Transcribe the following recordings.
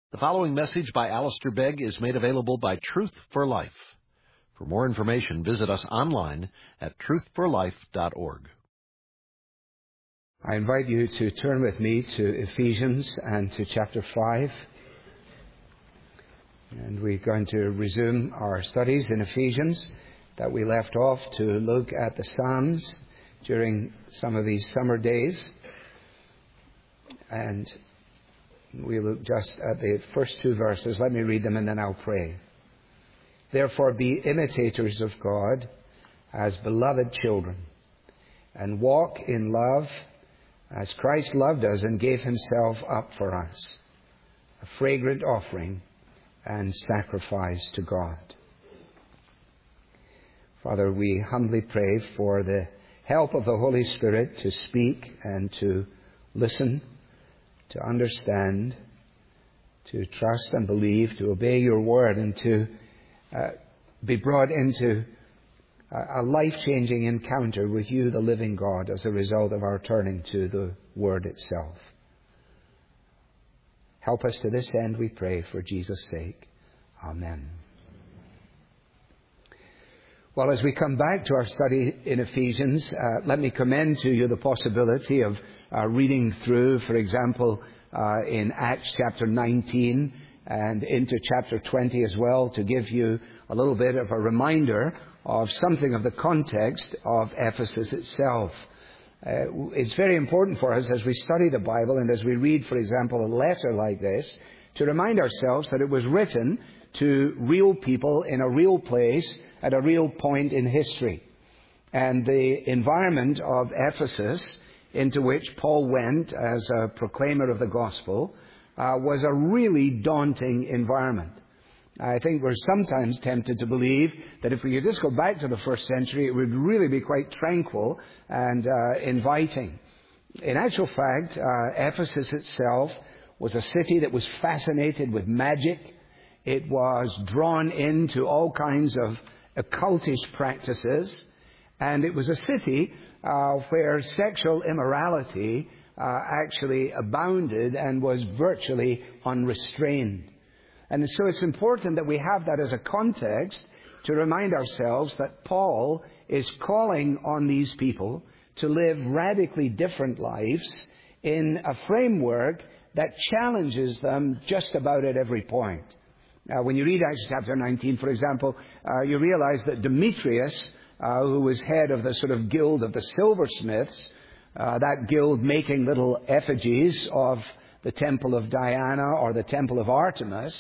The following message by Alistair Begg is made available by Truth for Life. For more information, visit us online at truthforlife.org. I invite you to turn with me to Ephesians and to chapter 5. And we're going to resume our studies in Ephesians that we left off to look at the Psalms during some of these summer days. And we look just at the first two verses. Let me read them and then I'll pray. Therefore be imitators of God as beloved children, and walk in love as Christ loved us and gave himself up for us, a fragrant offering and sacrifice to God. Father, we humbly pray for the help of the Holy Spirit to speak and to listen, to understand, to trust and believe, to obey your word, and to be brought into a life-changing encounter with you, the living God, as a result of our turning to the word itself. Help us to this end, we pray, for Jesus' sake. Amen. Well, as we come back to our study in Ephesians, let me commend to you the possibility of reading through, for example, in Acts chapter 19 and into chapter 20 as well, to give you a little bit of a reminder of something of the context of Ephesus itself. It's very important for us as we study the Bible and as we read, for example, a letter like this, to remind ourselves that it was written to real people in a real place at a real point in history. And the environment of Ephesus, into which Paul went as a proclaimer of the gospel, was a really daunting environment. I think we're sometimes tempted to believe that if we could just go back to the first century, it would really be quite tranquil and inviting. In actual fact, Ephesus itself was a city that was fascinated with magic. It was drawn into all kinds of occultish practices, and it was a city where sexual immorality actually abounded and was virtually unrestrained. And so it's important that we have that as a context to remind ourselves that Paul is calling on these people to live radically different lives in a framework that challenges them just about at every point. Now, when you read Acts chapter 19, for example, you realize that Demetrius, who was head of the sort of guild of the silversmiths, that guild making little effigies of the temple of Diana or the temple of Artemis,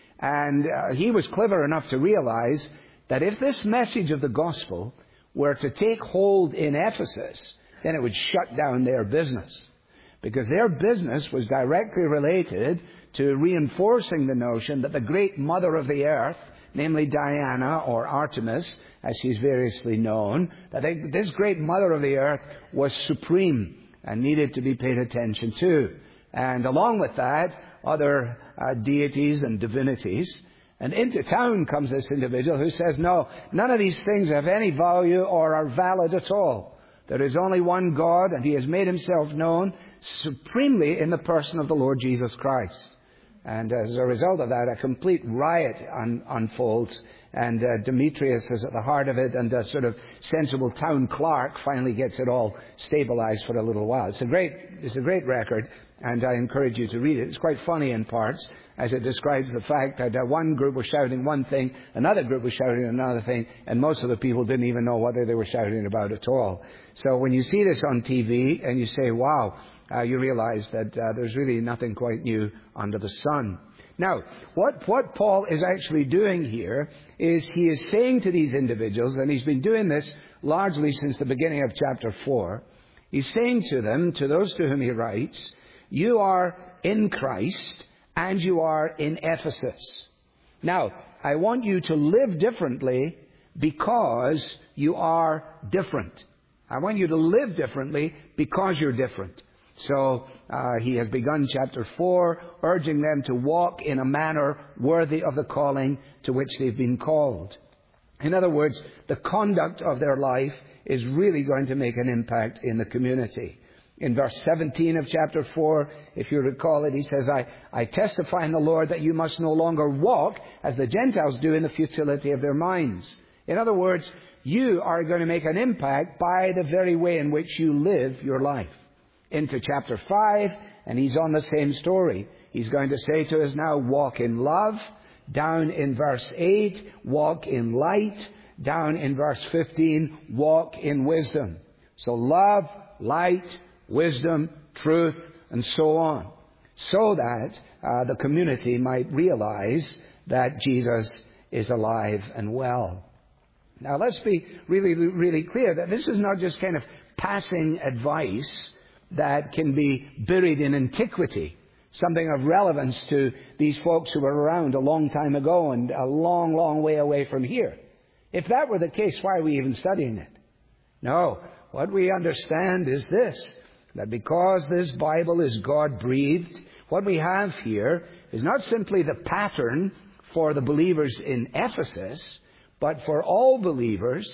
and he was clever enough to realize that if this message of the gospel were to take hold in Ephesus, then it would shut down their business. Because their business was directly related to reinforcing the notion that the great mother of the earth, namely Diana or Artemis, as she's variously known, that this great mother of the earth was supreme and needed to be paid attention to. And along with that, other deities and divinities. And into town comes this individual who says, no, none of these things have any value or are valid at all. There is only one God, and he has made himself known supremely in the person of the Lord Jesus Christ. And as a result of that, a complete riot unfolds. And Demetrius is at the heart of it, and a sort of sensible town clerk finally gets it all stabilized for a little while. It's a great record, and I encourage you to read it. It's quite funny in parts, as it describes the fact that one group was shouting one thing, another group was shouting another thing, and most of the people didn't even know what they were shouting about at all. So when you see this on TV and you say, wow, you realize that there's really nothing quite new under the sun. Now, what Paul is actually doing here is he is saying to these individuals, and he's been doing this largely since the beginning of chapter 4, he's saying to them, to those to whom he writes, you are in Christ and you are in Ephesus. Now, I want you to live differently because you are different. I want you to live differently because you're different. So he has begun chapter 4, urging them to walk in a manner worthy of the calling to which they've been called. In other words, the conduct of their life is really going to make an impact in the community. In verse 17 of chapter 4, if you recall it, he says, I testify in the Lord that you must no longer walk as the Gentiles do in the futility of their minds. In other words, you are going to make an impact by the very way in which you live your life. Into chapter 5, and he's on the same story. He's going to say to us now, walk in love. Down in verse 8, walk in light. Down in verse 15, walk in wisdom. So love, light, wisdom, truth, and so on. So that the community might realize that Jesus is alive and well. Now let's be really, really clear that this is not just kind of passing advice that can be buried in antiquity, something of relevance to these folks who were around a long time ago and a long, long way away from here. If that were the case, why are we even studying it? No, what we understand is this, that because this Bible is God-breathed, what we have here is not simply the pattern for the believers in Ephesus, but for all believers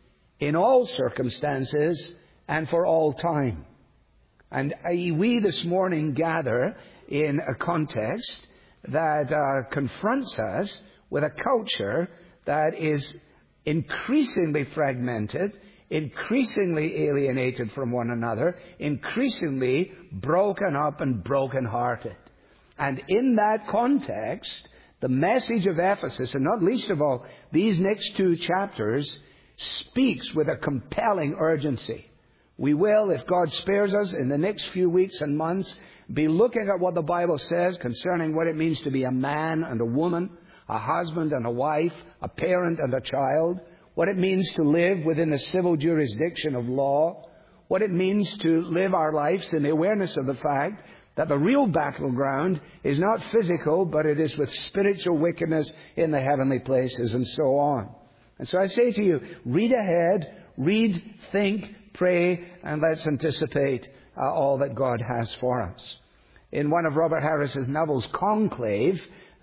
in all circumstances and for all time. And we this morning gather in a context that confronts us with a culture that is increasingly fragmented, increasingly alienated from one another, increasingly broken up and broken-hearted. And in that context, the message of Ephesus, and not least of all, these next 2 chapters, speaks with a compelling urgency. We will, if God spares us, in the next few weeks and months, be looking at what the Bible says concerning what it means to be a man and a woman, a husband and a wife, a parent and a child, what it means to live within the civil jurisdiction of law, what it means to live our lives in the awareness of the fact that the real battleground is not physical, but it is with spiritual wickedness in the heavenly places, and so on. And so I say to you, read ahead, read, think, pray, and let's anticipate all that God has for us. In one of Robert Harris's novels, Conclave,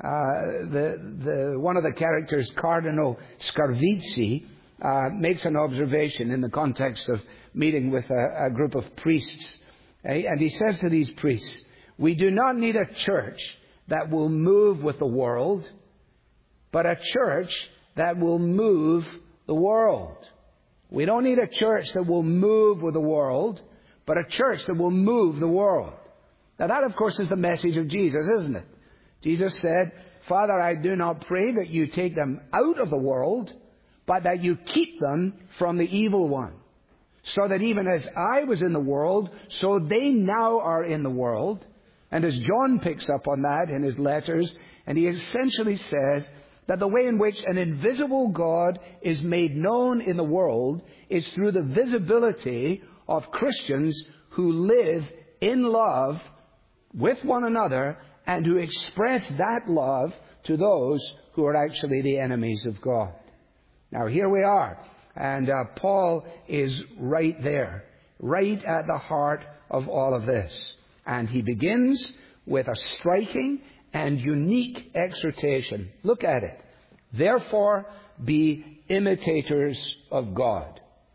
one of the characters, Cardinal Scarvizzi, makes an observation in the context of meeting with a group of priests. And he says to these priests, we do not need a church that will move with the world, but a church that will move the world. We don't need a church that will move with the world, but a church that will move the world. Now that, of course, is the message of Jesus, isn't it? Jesus said, Father, I do not pray that you take them out of the world, but that you keep them from the evil one. So that even as I was in the world, so they now are in the world. And as John picks up on that in his letters, and he essentially says that the way in which an invisible God is made known in the world is through the visibility of Christians who live in love with one another and who express that love to those who are actually the enemies of God. Now here we are. And Paul is right there, right at the heart of all of this. And he begins with a striking and unique exhortation. Look at it. Therefore, be imitators of God.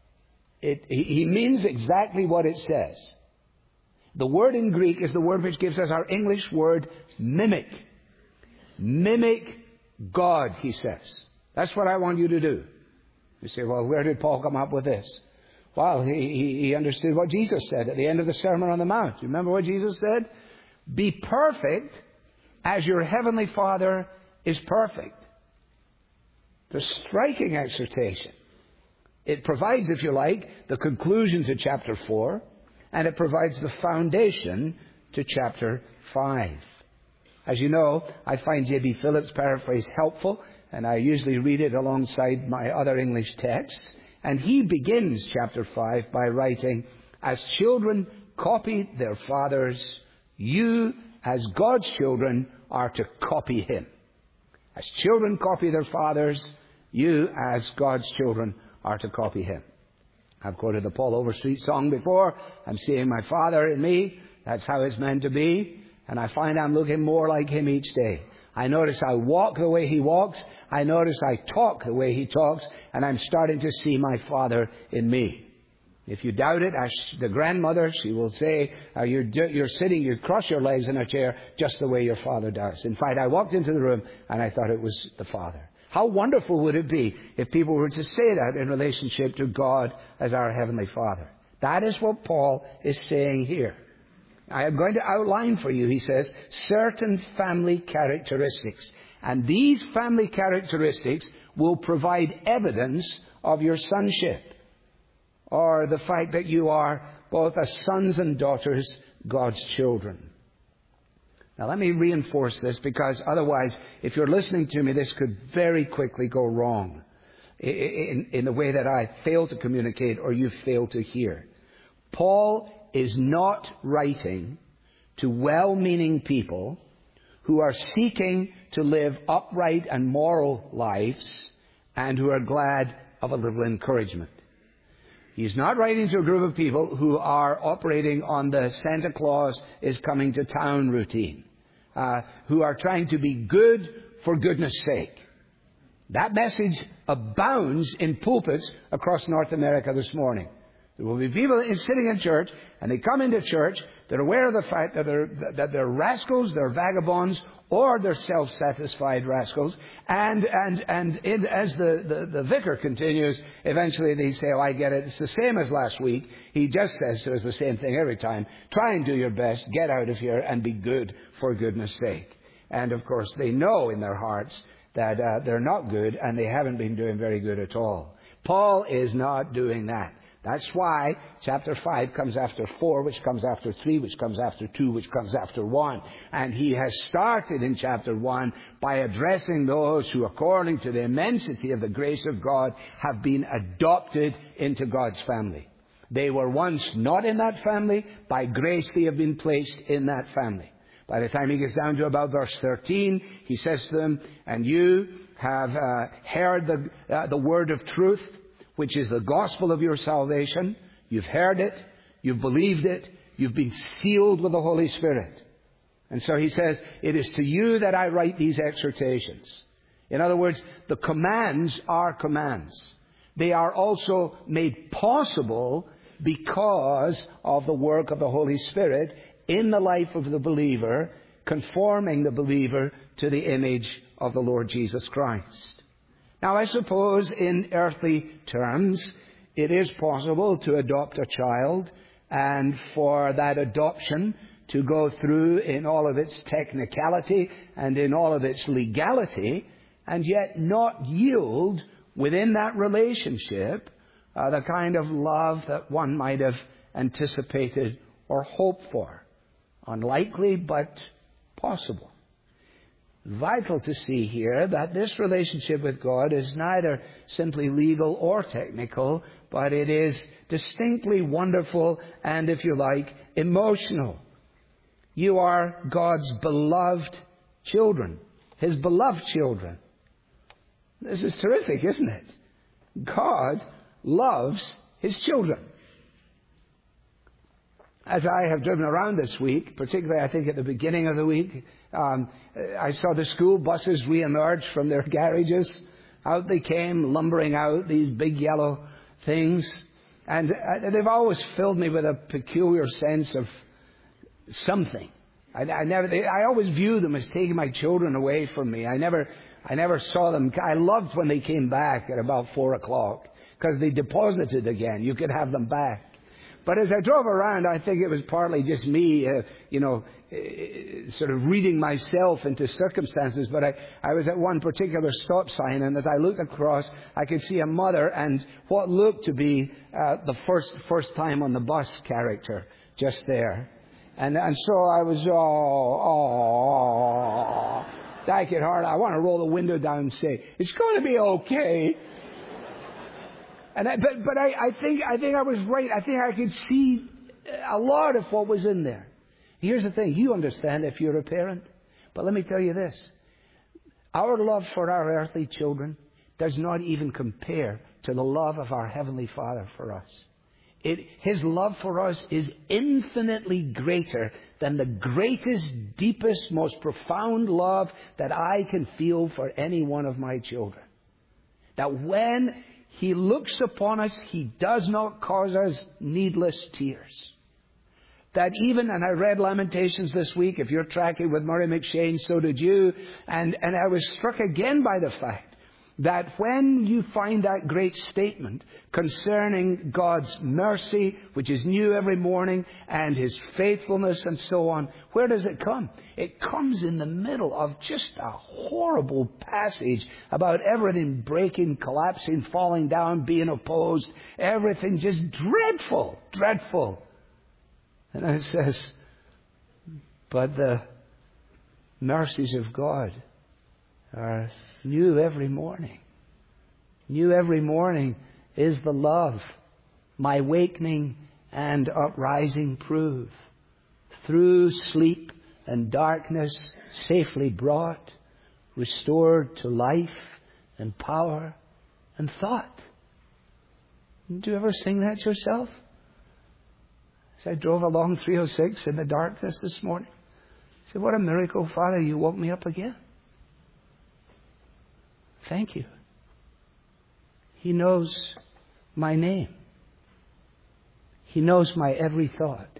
He means exactly what it says. The word in Greek is the word which gives us our English word mimic. Mimic God, he says. That's what I want you to do. You say, well, where did Paul come up with this? Well, he understood what Jesus said at the end of the Sermon on the Mount. You remember what Jesus said? Be perfect as your heavenly Father is perfect. The striking exhortation. It provides, if you like, the conclusion to chapter 4, and it provides the foundation to chapter 5. As you know, I find J.B. Phillips' paraphrase helpful, and I usually read it alongside my other English texts. And he begins chapter 5 by writing, as children copy their fathers, you, as God's children, are to copy him. As children copy their fathers, you, as God's children, are to copy him. I've quoted the Paul Overstreet song before. I'm seeing my Father in me. That's how it's meant to be. And I find I'm looking more like him each day. I notice I walk the way he walks. I notice I talk the way he talks. And I'm starting to see my Father in me. If you doubt it, ask the grandmother. She will say, you're sitting, you cross your legs in a chair just the way your father does. In fact, I walked into the room and I thought it was the Father. How wonderful would it be if people were to say that in relationship to God as our Heavenly Father? That is what Paul is saying here. I am going to outline for you, he says, certain family characteristics. And these family characteristics will provide evidence of your sonship, or the fact that you are both as sons and daughters, God's children. Now let me reinforce this, because otherwise, if you're listening to me, this could very quickly go wrong in the way that I fail to communicate or you fail to hear. Paul is not writing to well-meaning people who are seeking to live upright and moral lives and who are glad of a little encouragement. He's not writing to a group of people who are operating on the Santa Claus is coming to town routine, who are trying to be good for goodness sake. That message abounds in pulpits across North America this morning. There will be people sitting in church, and they come into church, they're aware of the fact that they're rascals, they're vagabonds, or they're self-satisfied rascals. And as the vicar continues, eventually they say, oh, I get it. It's the same as last week. He just says to us the same thing every time. Try and do your best. Get out of here and be good for goodness sake. And of course, they know in their hearts that they're not good and they haven't been doing very good at all. Paul is not doing that. That's why chapter 5 comes after 4, which comes after 3, which comes after 2, which comes after 1. And he has started in chapter 1 by addressing those who, according to the immensity of the grace of God, have been adopted into God's family. They were once not in that family. By grace they have been placed in that family. By the time he gets down to about verse 13, he says to them, and you have heard the word of truth, which is the gospel of your salvation. You've heard it. You've believed it. You've been sealed with the Holy Spirit. And so he says, it is to you that I write these exhortations. In other words, the commands are commands. They are also made possible because of the work of the Holy Spirit in the life of the believer, conforming the believer to the image of the Lord Jesus Christ. Now, I suppose in earthly terms, it is possible to adopt a child and for that adoption to go through in all of its technicality and in all of its legality, and yet not yield within that relationship the kind of love that one might have anticipated or hoped for. Unlikely, but possible. Vital to see here that this relationship with God is neither simply legal or technical, but it is distinctly wonderful and, if you like, emotional. You are God's beloved children, His beloved children. This is terrific, isn't it? God loves His children. As I have driven around this week, particularly I think at the beginning of the week, I saw the school buses reemerge from their garages. Out they came, lumbering out, these big yellow things. And they've always filled me with a peculiar sense of something. I always viewed them as taking my children away from me. I never saw them. I loved when they came back at about 4 o'clock because they deposited again. You could have them back. But as I drove around, I think it was partly just me, sort of reading myself into circumstances. But I was at one particular stop sign, and as I looked across, I could see a mother and what looked to be the first time on the bus character just there. And so I was, I could hardly, I want to roll the window down and say, it's going to be okay. And but I think I was right. I think I could see a lot of what was in there. Here's the thing. You understand if you're a parent. But let me tell you this. Our love for our earthly children does not even compare to the love of our Heavenly Father for us. His love for us is infinitely greater than the greatest, deepest, most profound love that I can feel for any one of my children. That when He looks upon us. He does not cause us needless tears. That even, and I read Lamentations this week, if you're tracking with Murray McShane, so did you, and I was struck again by the fact that when you find that great statement concerning God's mercy, which is new every morning, and His faithfulness and so on, where does it come? It comes in the middle of just a horrible passage about everything breaking, collapsing, falling down, being opposed, everything just dreadful, dreadful. And then it says, but the mercies of God are new every morning. New every morning is the love my wakening and uprising prove. Through sleep and darkness safely brought, restored to life and power and thought. Did you ever sing that yourself? As I drove along 306 in the darkness this morning, I said, what a miracle, Father, you woke me up again. Thank you. He knows my name. He knows my every thought.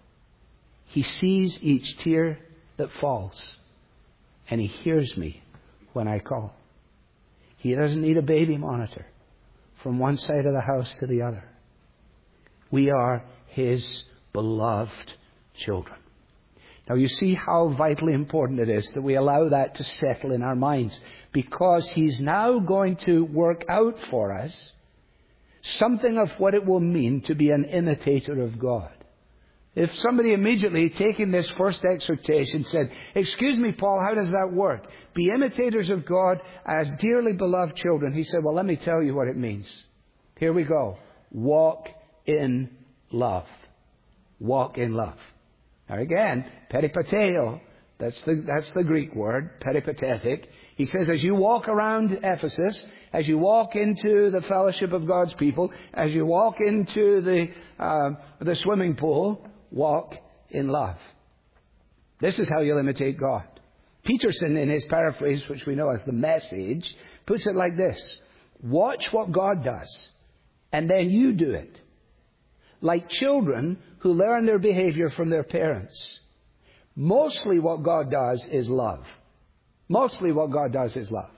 He sees each tear that falls. And He hears me when I call. He doesn't need a baby monitor from one side of the house to the other. We are His beloved children. Now you see how vitally important it is that we allow that to settle in our minds, because He's now going to work out for us something of what it will mean to be an imitator of God. If somebody immediately taking this first exhortation said, excuse me, Paul, how does that work? Be imitators of God as dearly beloved children. He said, well, let me tell you what it means. Here we go. Walk in love. Walk in love. Now again, peripateo, that's the Greek word, peripatetic. He says, as you walk around Ephesus, as you walk into the fellowship of God's people, as you walk into the swimming pool, walk in love. This is how you'll imitate God. Peterson, in his paraphrase, which we know as the Message, puts it like this. Watch what God does, and then you do it. Like children who learn their behavior from their parents. Mostly what God does is love. Mostly what God does is love.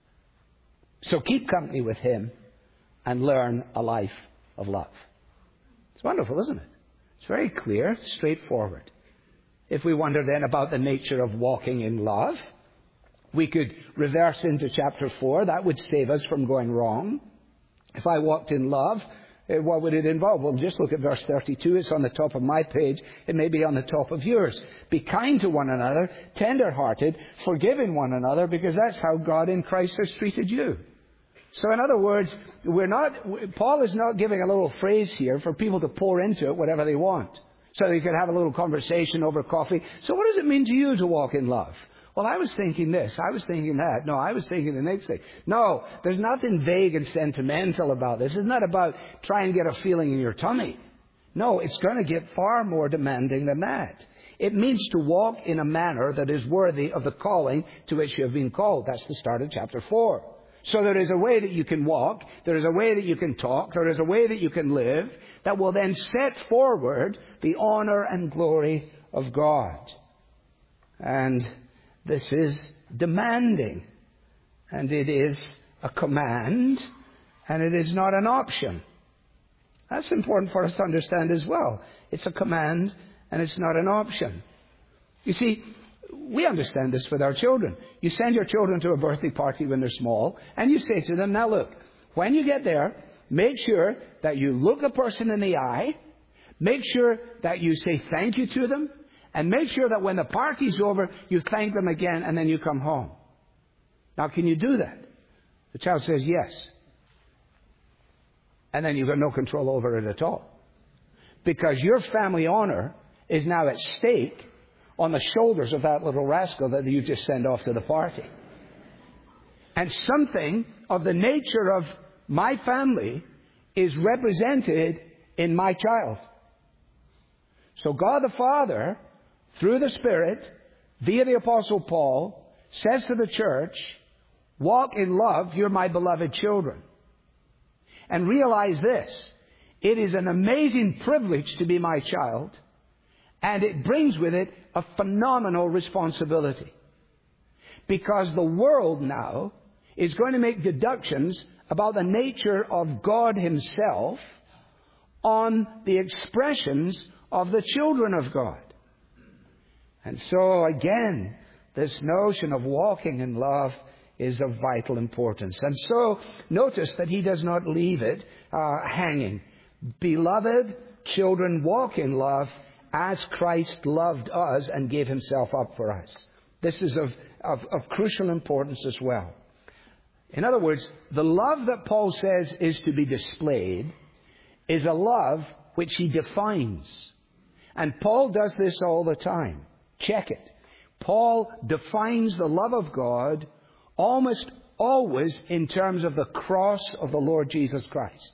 So keep company with Him and learn a life of love. It's wonderful, isn't it? It's very clear, straightforward. If we wonder then about the nature of walking in love, we could reverse into chapter 4. That would save us from going wrong. If I walked in love, what would it involve? Well, just look at verse 32. It's on the top of my page. It may be on the top of yours. Be kind to one another, tender-hearted, forgiving one another, because that's how God in Christ has treated you. So in other words, Paul is not giving a little phrase here for people to pour into it whatever they want. So they could have a little conversation over coffee. So what does it mean to you to walk in love? Well, I was thinking this. I was thinking that. No, I was thinking the next thing. No, there's nothing vague and sentimental about this. It's not about trying to get a feeling in your tummy. No, it's going to get far more demanding than that. It means to walk in a manner that is worthy of the calling to which you have been called. That's the start of chapter 4. So there is a way that you can walk. There is a way that you can talk. There is a way that you can live that will then set forward the honor and glory of God. And this is demanding, and it is a command, and it is not an option. That's important for us to understand as well. It's a command, and it's not an option. You see, we understand this with our children. You send your children to a birthday party when they're small, and you say to them, now look, when you get there, make sure that you look a person in the eye, make sure that you say thank you to them, and make sure that when the party's over, you thank them again and then you come home. Now, can you do that? The child says yes. And then you've got no control over it at all. Because your family honor is now at stake on the shoulders of that little rascal that you just sent off to the party. And something of the nature of my family is represented in my child. So God the Father, through the Spirit, via the Apostle Paul, says to the church, walk in love, you're my beloved children. and realize this: it is an amazing privilege to be my child, and it brings with it a phenomenal responsibility. Because the world now is going to make deductions about the nature of God Himself on the expressions of the children of God. And so, again, this notion of walking in love is of vital importance. And so, notice that he does not leave it hanging. Beloved children, walk in love as Christ loved us and gave Himself up for us. This is of crucial importance as well. In other words, the love that Paul says is to be displayed is a love which he defines. And Paul does this all the time. Check it. Paul defines the love of God almost always in terms of the cross of the Lord Jesus Christ.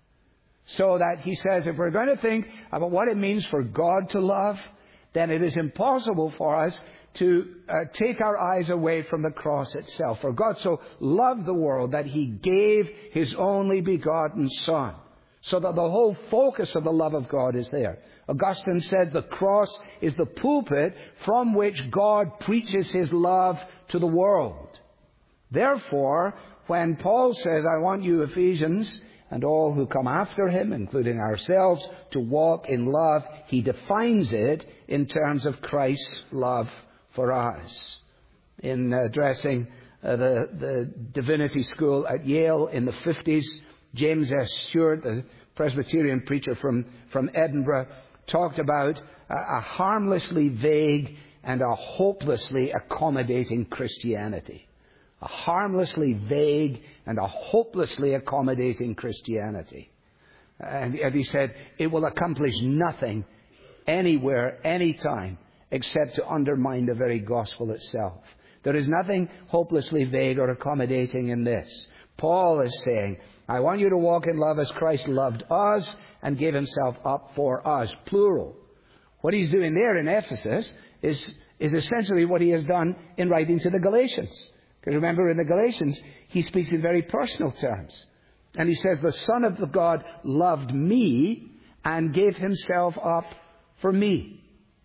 So that he says, if we're going to think about what it means for God to love, then it is impossible for us to take our eyes away from the cross itself. For God so loved the world that He gave His only begotten Son, so that the whole focus of the love of God is there. Augustine said the cross is the pulpit from which God preaches His love to the world. Therefore, when Paul says, I want you, Ephesians, and all who come after him, including ourselves, to walk in love, he defines it in terms of Christ's love for us. In addressing the divinity school at Yale in the 50s, James S. Stewart, the Presbyterian preacher from Edinburgh, talked about a harmlessly vague and a hopelessly accommodating Christianity. A harmlessly vague and a hopelessly accommodating Christianity. And he said, it will accomplish nothing anywhere, anytime, except to undermine the very gospel itself. There is nothing hopelessly vague or accommodating in this. Paul is saying, I want you to walk in love as Christ loved us and gave Himself up for us, plural. What he's doing there in Ephesus is essentially what he has done in writing to the Galatians. Because remember, in the Galatians, he speaks in very personal terms. And he says, the Son of God loved me and gave Himself up for me.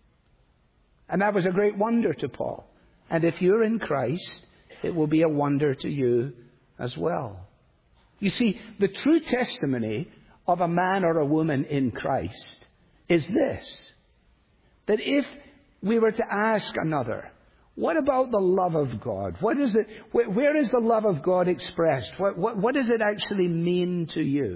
And that was a great wonder to Paul. And if you're in Christ, it will be a wonder to you as well. You see, the true testimony of a man or a woman in Christ is this: that if we were to ask another, what about the love of God? What is it? Where is the love of God expressed? What does it actually mean to you?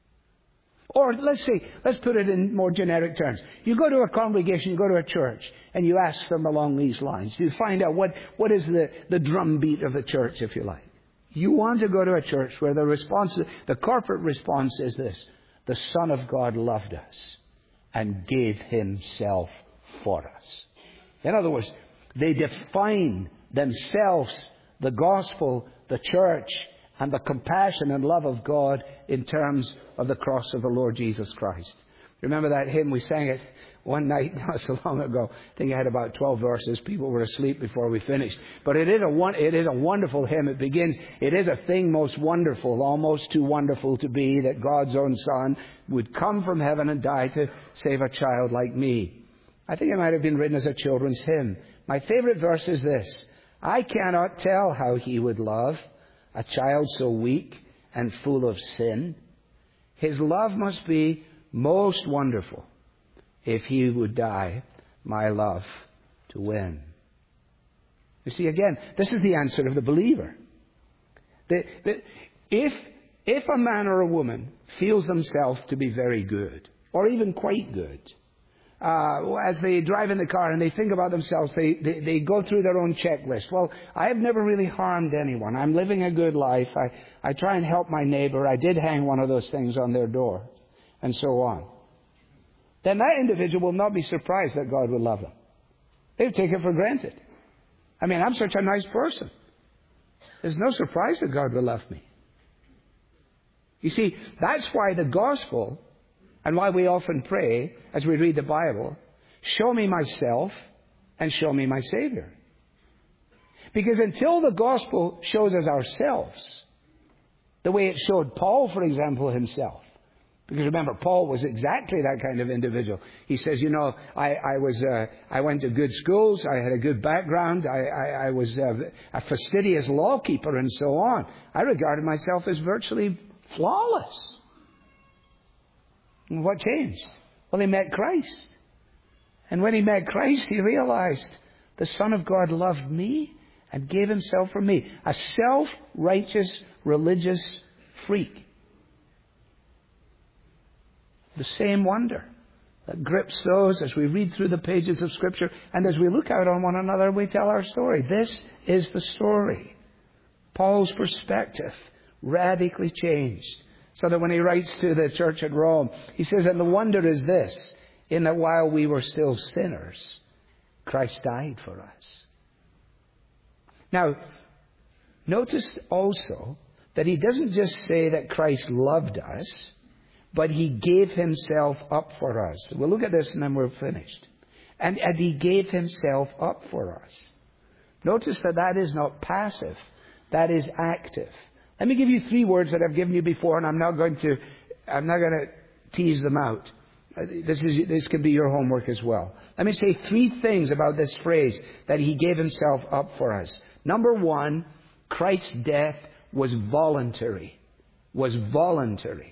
Or let's put it in more generic terms. You go to a congregation, you go to a church, and you ask them along these lines. You find out what is the drumbeat of the church, if you like. You want to go to a church where the corporate response is this: the Son of God loved us and gave Himself for us. In other words, they define themselves, the gospel, the church, and the compassion and love of God in terms of the cross of the Lord Jesus Christ. Remember that hymn? We sang it one night not so long ago. I think it had about 12 verses. People were asleep before we finished. But it is a wonderful hymn. It begins, it is a thing most wonderful, almost too wonderful to be, that God's own Son would come from heaven and die to save a child like me. I think it might have been written as a children's hymn. My favorite verse is this: I cannot tell how He would love a child so weak and full of sin. His love must be most wonderful if He would die my love to win. You see, again, this is the answer of the believer. If a man or a woman feels themselves to be very good, or even quite good, as they drive in the car and they think about themselves, they go through their own checklist. Well, I have never really harmed anyone. I'm living a good life. I try and help my neighbor. I did hang one of those things on their door, and so on. Then that individual will not be surprised that God will love them. They'll take it for granted. I mean, I'm such a nice person. There's no surprise that God will love me. You see, that's why the gospel, and why we often pray as we read the Bible, show me myself and show me my Savior. Because until the gospel shows us ourselves, The way it showed Paul, for example, himself. Because remember, Paul was exactly that kind of individual. He says, I went to good schools, I had a good background, I was a fastidious law keeper and so on. I regarded myself as virtually flawless. And what changed? Well, he met Christ. And when he met Christ, he realized the Son of God loved me and gave himself for me. A self-righteous, religious freak. The same wonder that grips those as we read through the pages of Scripture and as we look out on one another, we tell our story. This is the story. Paul's perspective radically changed. So that when he writes to the church at Rome, he says, and the wonder is this, in that while we were still sinners, Christ died for us. Now, notice also that he doesn't just say that Christ loved us, but he gave himself up for us. We'll look at this and then we're finished. And he gave himself up for us. Notice that is not passive. That is active. Let me give you 3 words that I've given you before, and I'm not going to tease them out. This can be your homework as well. Let me say 3 things about this phrase, that he gave himself up for us. Number 1, Christ's death was voluntary. Was voluntary.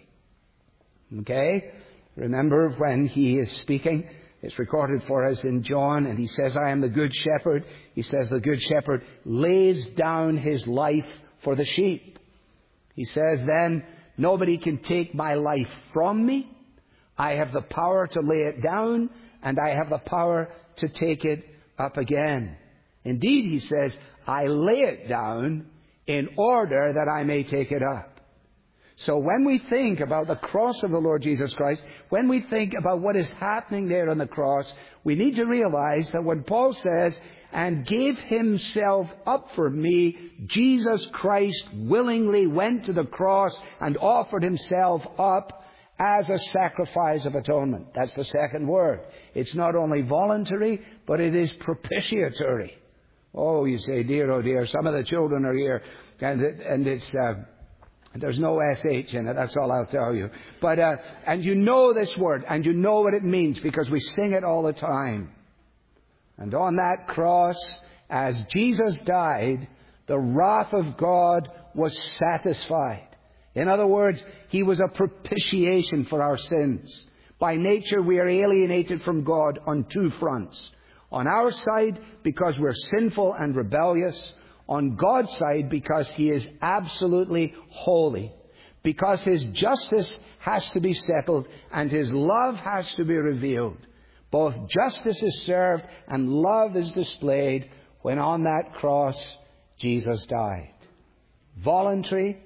Okay? Remember when he is speaking, it's recorded for us in John, and he says, I am the good shepherd. He says the good shepherd lays down his life for the sheep. He says then, nobody can take my life from me. I have the power to lay it down, and I have the power to take it up again. Indeed, he says, I lay it down in order that I may take it up. So when we think about the cross of the Lord Jesus Christ, when we think about what is happening there on the cross, we need to realize that when Paul says, and gave himself up for me, Jesus Christ willingly went to the cross and offered himself up as a sacrifice of atonement. That's the second word. It's not only voluntary, but it is propitiatory. Oh, you say, dear, oh dear, some of the children are here, and it's... There's no SH in it, that's all I'll tell you. But, and you know this word, and you know what it means, because we sing it all the time. And on that cross, as Jesus died, the wrath of God was satisfied. In other words, he was a propitiation for our sins. By nature, we are alienated from God on 2 fronts. On our side, because we're sinful and rebellious. On God's side, because he is absolutely holy. Because his justice has to be settled and his love has to be revealed. Both justice is served and love is displayed when on that cross Jesus died. Voluntary,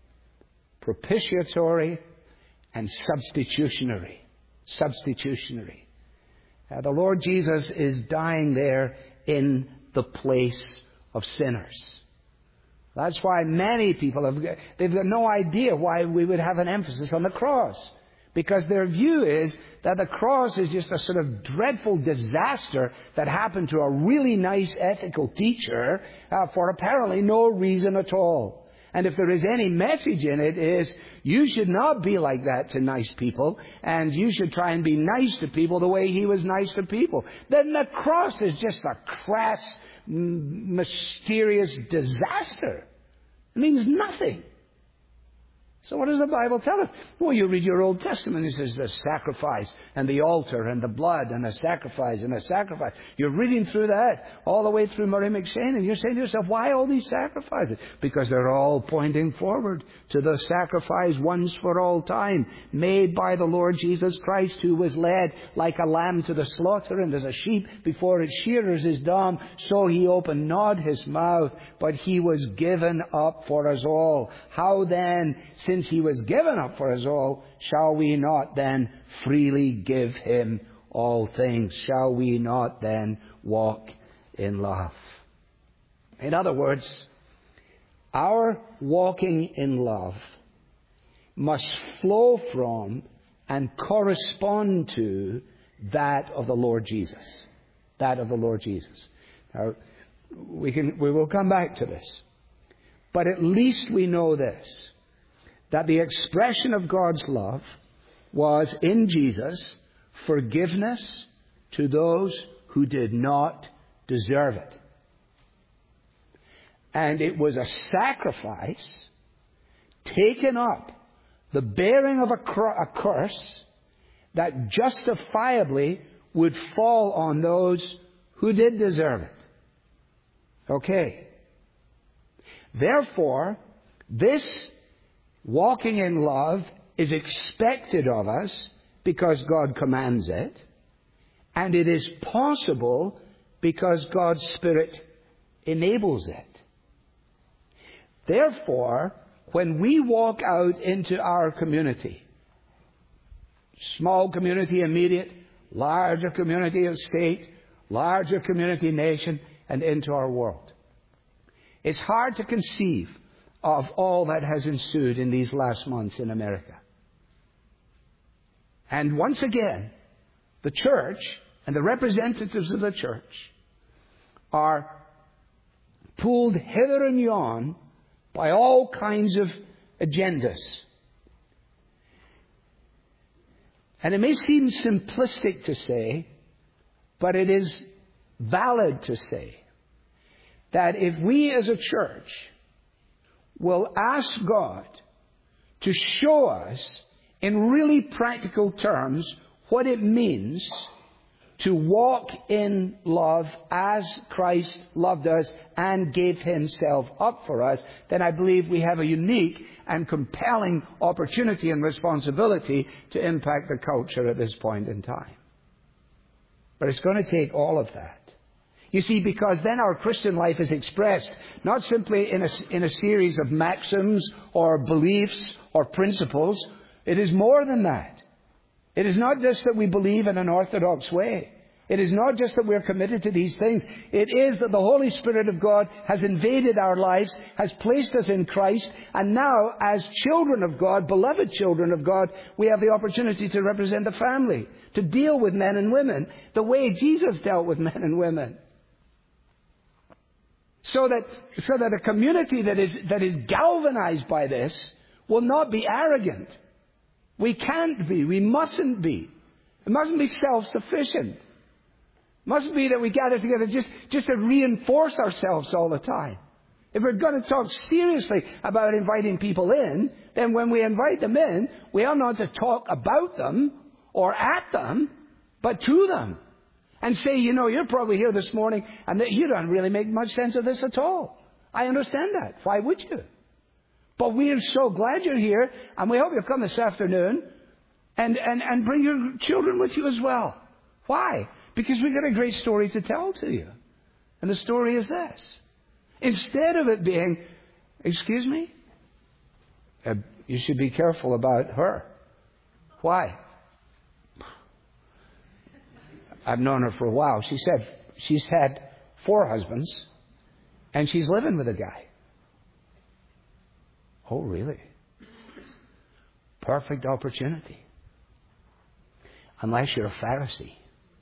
propitiatory, and substitutionary. Substitutionary. The Lord Jesus is dying there in the place of sinners. That's why many people they've got no idea why we would have an emphasis on the cross. Because their view is that the cross is just a sort of dreadful disaster that happened to a really nice ethical teacher for apparently no reason at all. And if there is any message in it is, you should not be like that to nice people, and you should try and be nice to people the way he was nice to people. Then the cross is just a crass, mysterious disaster. It means nothing. So what does the Bible tell us? Well, you read your Old Testament, it says the sacrifice and the altar and the blood and a sacrifice and a sacrifice. You're reading through that all the way through Murray McShane, and you're saying to yourself, why all these sacrifices? Because they're all pointing forward to the sacrifice once for all time made by the Lord Jesus Christ, who was led like a lamb to the slaughter, and as a sheep before its shearers is dumb, so he opened not his mouth, but he was given up for us all. How then, since he was given up for us all, shall we not then freely give him all things? Shall we not then walk in love? In other words, our walking in love must flow from and correspond to that of the Lord Jesus. That of the Lord Jesus. Now, we will come back to this. But at least we know this, that the expression of God's love was in Jesus forgiveness to those who did not deserve it. And it was a sacrifice taken up, the bearing of a curse that justifiably would fall on those who did deserve it. Okay. Therefore, this walking in love is expected of us because God commands it, and it is possible because God's Spirit enables it. Therefore, when we walk out into our community, small community immediate, larger community of state, larger community nation, and into our world, it's hard to conceive of all that has ensued in these last months in America. And once again, the church and the representatives of the church are pulled hither and yon by all kinds of agendas. And it may seem simplistic to say, but it is valid to say, that if we as a church will ask God to show us in really practical terms what it means to walk in love as Christ loved us and gave Himself up for us, then I believe we have a unique and compelling opportunity and responsibility to impact the culture at this point in time. But it's going to take all of that. You see, because then our Christian life is expressed not simply in a series of maxims or beliefs or principles. It is more than that. It is not just that we believe in an orthodox way. It is not just that we're committed to these things. It is that the Holy Spirit of God has invaded our lives, has placed us in Christ, and now, as children of God, beloved children of God, we have the opportunity to represent the family, to deal with men and women the way Jesus dealt with men and women. So that a community that is galvanized by this will not be arrogant. We can't be. We mustn't be. It mustn't be self-sufficient. It mustn't be that we gather together just to reinforce ourselves all the time. If we're going to talk seriously about inviting people in, then when we invite them in, we are not to talk about them or at them, but to them. And say, you're probably here this morning and that you don't really make much sense of this at all. I understand that. Why would you? But we are so glad you're here, and we hope you'll come this afternoon and bring your children with you as well. Why? Because we've got a great story to tell to you. And the story is this. Instead of it being, excuse me, you should be careful about her. Why? I've known her for a while. She said she's had 4 husbands, and she's living with a guy. Oh, really? Perfect opportunity. Unless you're a Pharisee.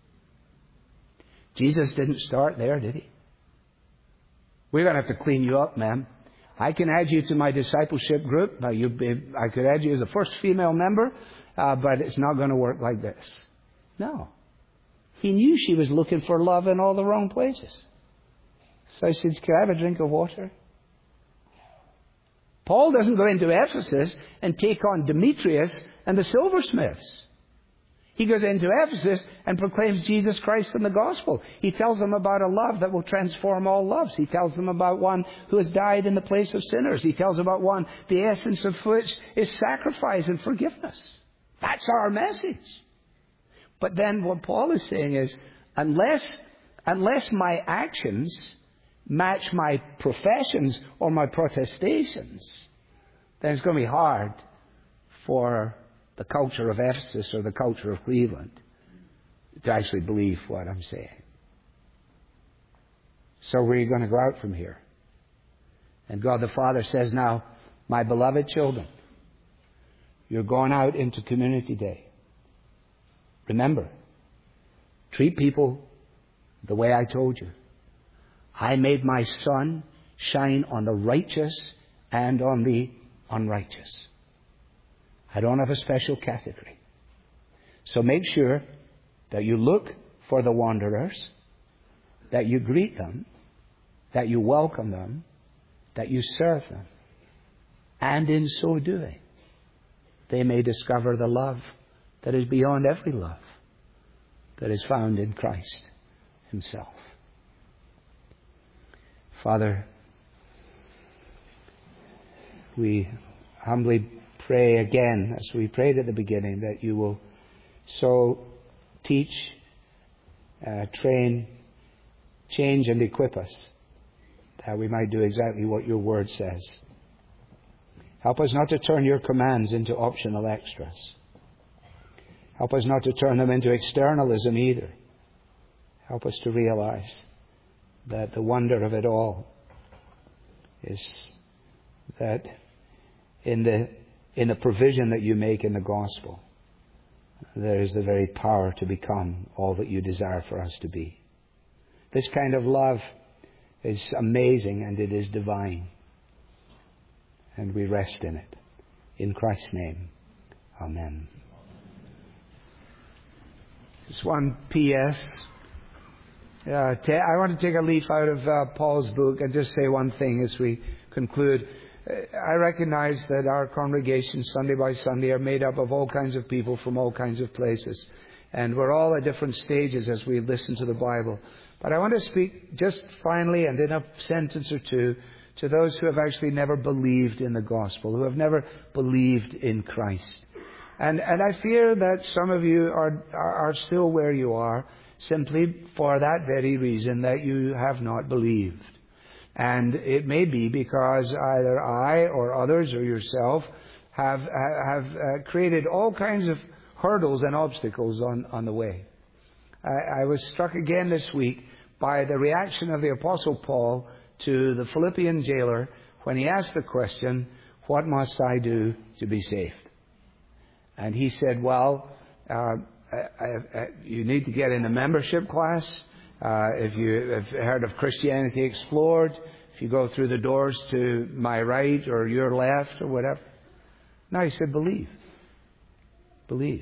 Jesus didn't start there, did He? We're going to have to clean you up, ma'am. I can add you to my discipleship group. I could add you as the first female member, but it's not going to work like this. No. He knew she was looking for love in all the wrong places. So he said, "Can I have a drink of water?" Paul doesn't go into Ephesus and take on Demetrius and the silversmiths. He goes into Ephesus and proclaims Jesus Christ and the gospel. He tells them about a love that will transform all loves. He tells them about one who has died in the place of sinners. He tells about one, the essence of which is sacrifice and forgiveness. That's our message. But then what Paul is saying is, unless my actions match my professions or my protestations, then it's going to be hard for the culture of Ephesus or the culture of Cleveland to actually believe what I'm saying. So where are you going to go out from here? And God the Father says, now, my beloved children, you're going out into Community Day. Remember, treat people the way I told you. I made my sun shine on the righteous and on the unrighteous. I don't have a special category. So make sure that you look for the wanderers, that you greet them, that you welcome them, that you serve them. And in so doing, they may discover the love that is beyond every love that is found in Christ Himself. Father, we humbly pray again, as we prayed at the beginning, that you will so teach, train, change and equip us that we might do exactly what your word says. Help us not to turn your commands into optional extras. Help us not to turn them into externalism either. Help us to realize that the wonder of it all is that in the provision that you make in the gospel, there is the very power to become all that you desire for us to be. This kind of love is amazing and it is divine. And we rest in it. In Christ's name, amen. Just one P.S. I want to take a leaf out of Paul's book and just say one thing as we conclude. I recognize that our congregations, Sunday by Sunday, are made up of all kinds of people from all kinds of places. And we're all at different stages as we listen to the Bible. But I want to speak just finally and in a sentence or two to those who have actually never believed in the gospel, who have never believed in Christ. And I fear that some of you are still where you are simply for that very reason, that you have not believed. And it may be because either I or others or yourself have created all kinds of hurdles and obstacles on the way. I was struck again this week by the reaction of the Apostle Paul to the Philippian jailer when he asked the question, "What must I do to be saved?" And he said, well, you need to get in a membership class. If you have heard of Christianity Explored, if you go through the doors to my right or your left or whatever. No, he said, believe. Believe.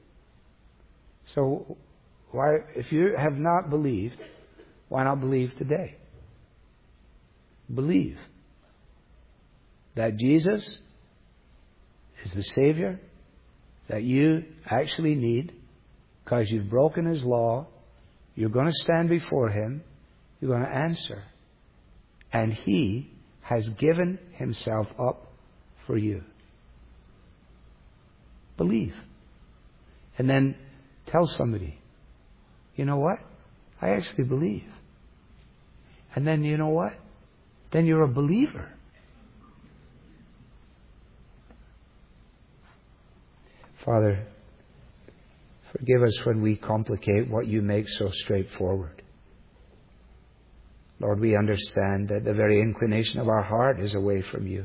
So, why, if you have not believed, why not believe today? Believe that Jesus is the Savior that you actually need because you've broken His law. You're going to stand before Him. You're going to answer. And He has given Himself up for you. Believe. And then tell somebody, you know what? I actually believe. And then you know what? Then you're a believer. Father, forgive us when we complicate what you make so straightforward. Lord, we understand that the very inclination of our heart is away from you.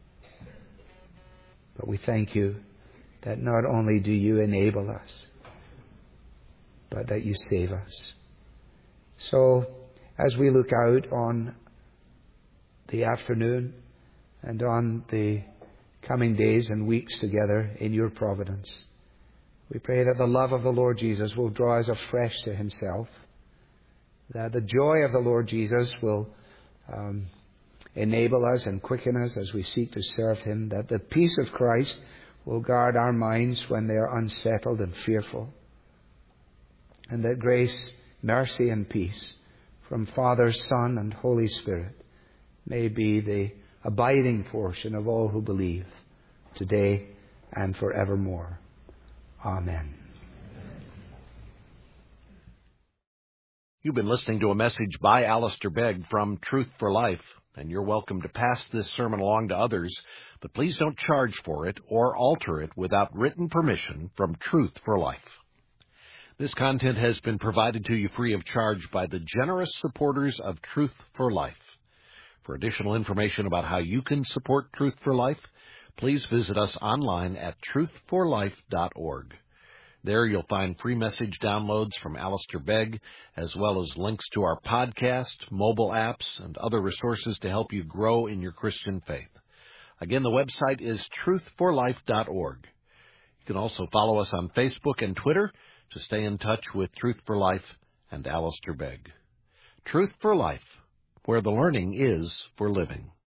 But we thank you that not only do you enable us, but that you save us. So, as we look out on the afternoon and on the coming days and weeks together in your providence, we pray that the love of the Lord Jesus will draw us afresh to Himself, that the joy of the Lord Jesus will enable us and quicken us as we seek to serve Him, that the peace of Christ will guard our minds when they are unsettled and fearful, and that grace, mercy and peace from Father, Son and Holy Spirit may be the abiding portion of all who believe today and forevermore. Amen. You've been listening to a message by Alistair Begg from Truth for Life, and you're welcome to pass this sermon along to others, but please don't charge for it or alter it without written permission from Truth for Life. This content has been provided to you free of charge by the generous supporters of Truth for Life. For additional information about how you can support Truth for Life, please visit us online at truthforlife.org. There you'll find free message downloads from Alistair Begg, as well as links to our podcast, mobile apps, and other resources to help you grow in your Christian faith. Again, the website is truthforlife.org. You can also follow us on Facebook and Twitter to stay in touch with Truth for Life and Alistair Begg. Truth for Life, where the learning is for living.